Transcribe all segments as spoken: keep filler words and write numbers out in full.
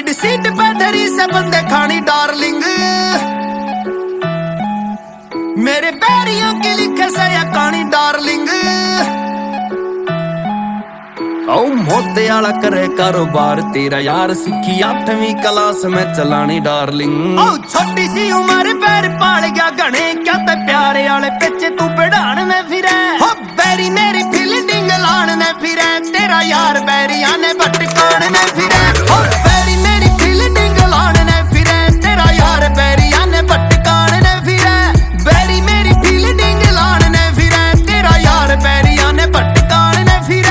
Lead seat पे धरी से बंदे खानी डार्लिंग, मेरे पैरियों की लिखे से या कहानी डार्लिंग। ओ मोते आला करे कारोबार तेरा यार सीखी आठवीं क्लास में चलानी डार्लिंग। ओ छोटी सी उम्र पैर पाल गया घने क्या ते प्यारे आले पिछे तू बढ़ान में फिरे। हो बैरी मेरी फील्डिंग लान में फिरे, तेरा यार बैरिया ने भटकान में फिरे। हो बैरी मेरी फील्डिंग लान में फिरे, तेरा यार बैरिया ने भटकान में फिरे। बैरी मेरी फील्डिंग लान में फिरे, तेरा यार बैरिया ने भटकान में फिरे।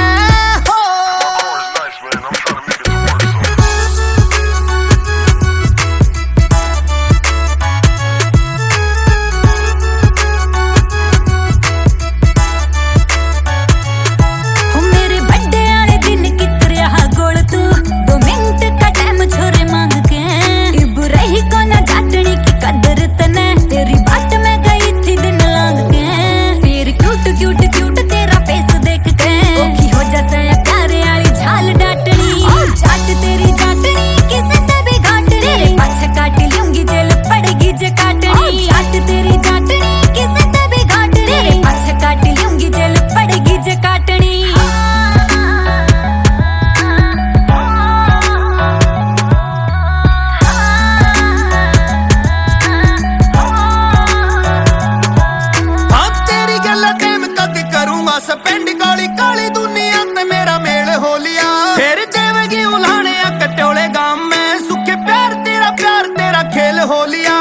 स्पेंड काली काली दुनिया ते मेरा मेल हो लिया, फिर देवगी उलाने कटोले गांव में सुखे प्यार तेरा प्यार तेरा खेल हो लिया।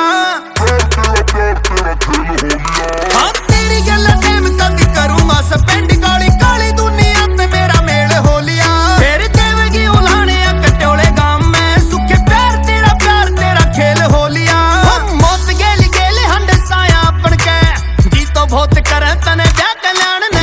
हाँ तेरी गल प्रेम कद करूंगा स्पेंड काली काली दुनिया ते मेरा मेल हो लिया, फिर देवगी उलाने कटोले गांव में सुखे प्यार तेरा प्यार तेरा खेल हो लिया। मौत गेली गेले हंड साया अपन के जी तो बहुत करे तने जा कल्याण ने।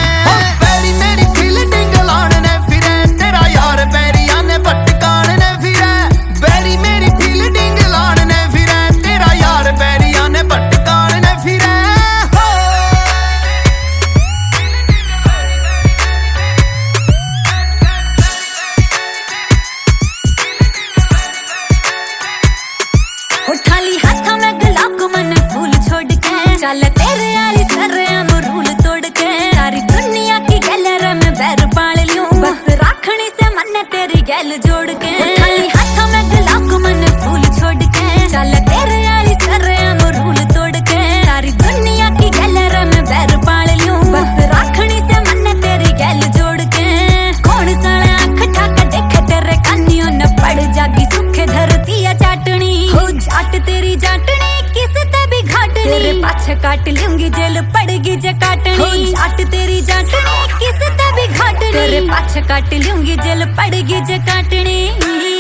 चल तेरे आली सरे अमरूल तोड़ के सारी दुनिया की गैलर में बैर पाल लूं, बस राखनी से मन तेरी गैल जोड़ के। खाली हाथों में गलाक मन फूल छोड़ के, चल तेरे आली सरे अमरूल तोड़ के सारी दुनिया की गैलर में बैर पाल लूं, बस राखनी से मन तेरी गैल जोड़ के। कौन साला आँख ठाका देखे तेरे कानियों न पड़ जागी सुखे धरती या चाटनी। हो जाट तेरी जाटनी किसे तभी घाटनी, तेरे पाछे काट लूंगी जेल पड़ेगी जे काटनी। हो जाट तेरी जाटनी किसे तभी घाटनी, तेरे पाछे काट लूंगी जेल पड़ेगी जे काटनी।